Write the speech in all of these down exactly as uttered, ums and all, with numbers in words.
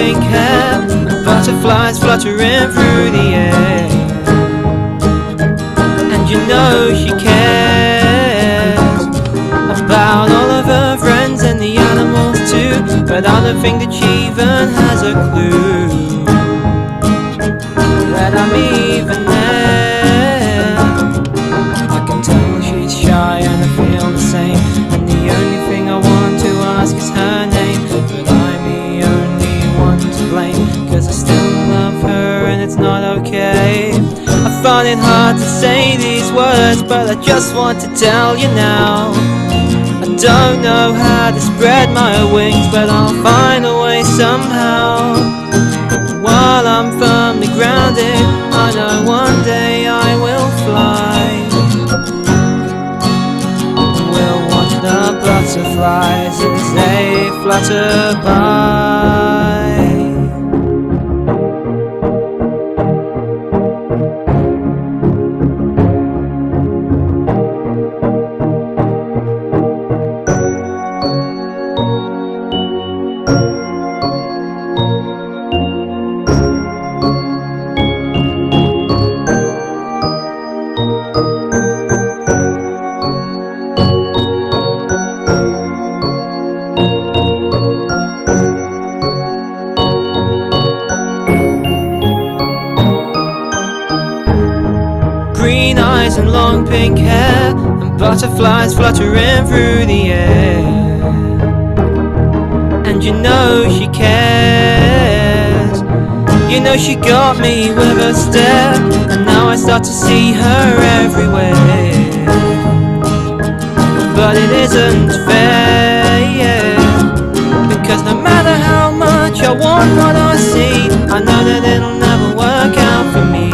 pink hair, and butterflies fluttering through the air. And you know she cares about all of her friends and the animals too, but I don't think that she even has a clue that I'm even there. I can tell she's shy and I feel the same, and the only thing I want to ask is her name. But I'm the only one to blame, cause I still love her and it's not okay. I find it hard to say these words, but I just want to tell you now. I don't know how to spread my wings, but I'll find a way somehow. While I'm firmly grounded, I know one day I will fly. We'll watch the butterflies as they flutter by. Green eyes and long pink hair, and butterflies fluttering through the air. And you know she cares. You know she got me with her stare, and now I start to see her everywhere. But it isn't fair, yeah, because no matter how much I want what I see, I know that it'll never work out for me.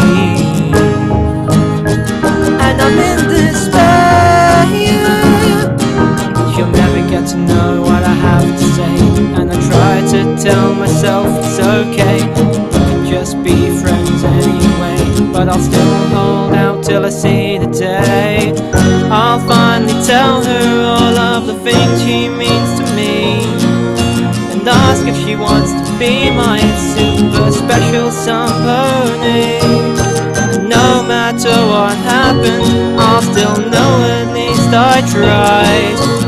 I'm in despair, yeah. She'll never get to know what I have to say, and I try to tell myself it's okay, we can just be friends anyway. But I'll still hold out till I see the day I'll finally tell her all of the things she means to me, and ask if she wants to be my super special sun pony. No matter what happens, I'll still know at least I tried.